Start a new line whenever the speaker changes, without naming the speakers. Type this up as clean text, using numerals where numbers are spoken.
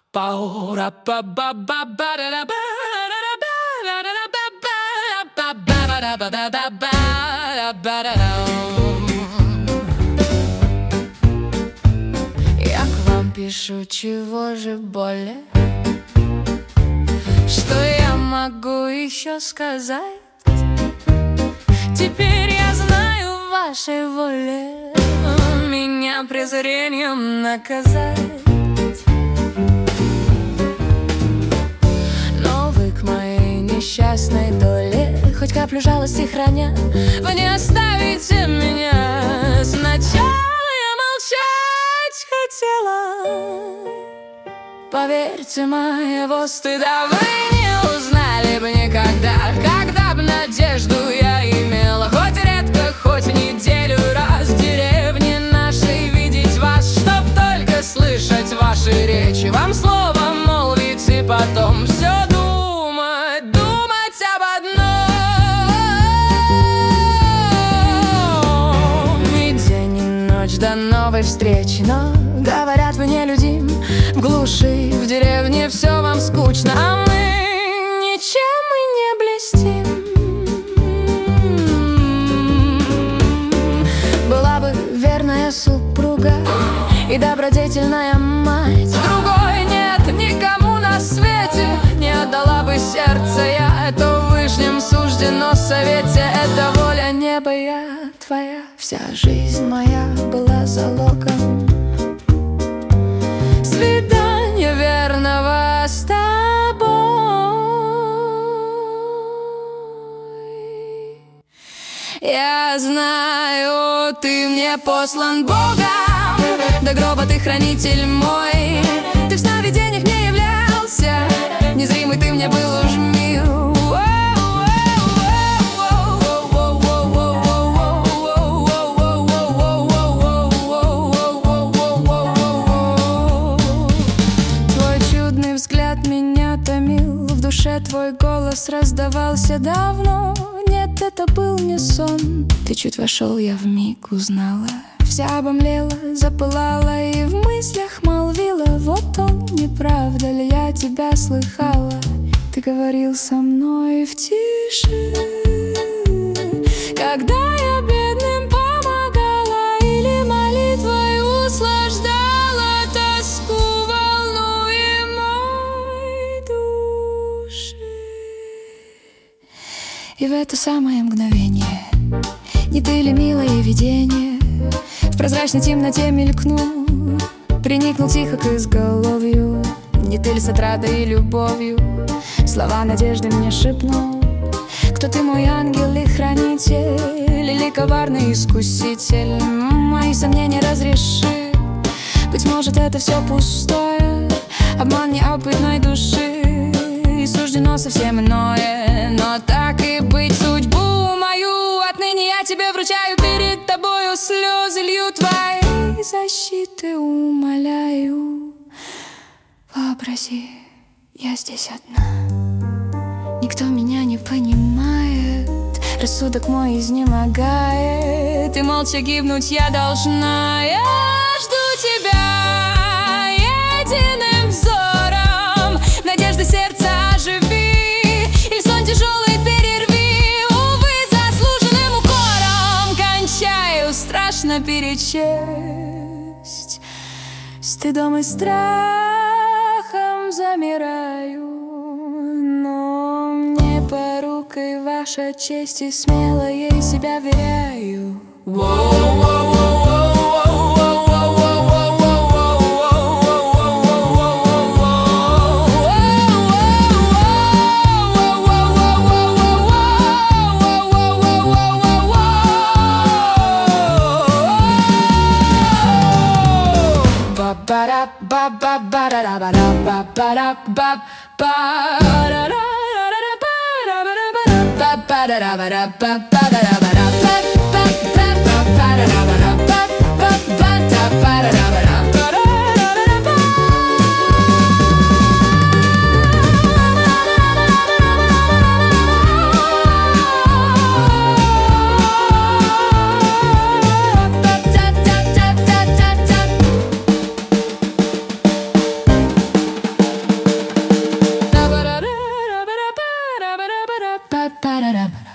Я к вам пишу, чего же более? Что я могу еще сказать? Теперь я знаю в вашей воле меня презрением наказать. Но вы к моей несчастной доле хоть каплю жалости храня, вы не оставите меня. Сначала я молчать хотела, поверьте, моего стыда вы не узнали бы никогда. Когда б надежду я имела, хоть редко, хоть неделю раз в деревне нашей видеть вас, чтоб только слышать ваши речи, вам слово молвить и потом все думать, думать об одном. И день и ночь до новой встречи, но говорят, вы нелюдим. В глуши, в деревне все вам скучно, а мы ничем мы не блестим. Была бы верная супруга и добродетельная мать, другой нет никому на свете. Не отдала бы сердце я, это в вышнем суждено совете. Это воля неба, я твоя. Вся жизнь моя была залогом свидания верного с тобой. Я знаю, ты мне послан Богом, до гроба ты хранитель мой. Ты в сновидениях мне являлся, незримый ты мне был уж мил. В душе твой голос раздавался давно. Нет, это был не сон. Ты чуть вошел, я вмиг узнала. Вся обомлела, запылала и в мыслях молвила: вот он, не правда ли я тебя слыхала? Ты говорил со мной в тиши, когда я бедным помогала или молитвой услаждала тоску волнуемой души. И в это самое мгновение не ты ли, милое видение, в прозрачной темноте мелькнул, приникнул тихо к изголовью. Не ты ли с отрадой и любовью слова надежды мне шепнул? Кто ты, мой ангел и хранитель, или коварный искуситель? Мои сомнения разреши. Быть может, это все пустое, обман неопытной души, и суждено совсем иное. Но так и быть, судьбу мою отныне я тебе вручаю. Перед тобою слезы лью, твоей защиты умоляю. Вообрази, я здесь одна, никто меня не понимает, рассудок мой изнемогает, и молча гибнуть я должна. Я жду тебя единым взором, надежды сердца оживи, или сон тяжелый перерви. Увы, заслуженным укором кончаю, страшно перечесть, стыдом и страхом замираю. Но мне порукой ваша честь, и смело ей себя веряю. Па-па-ра-па-ра-рап.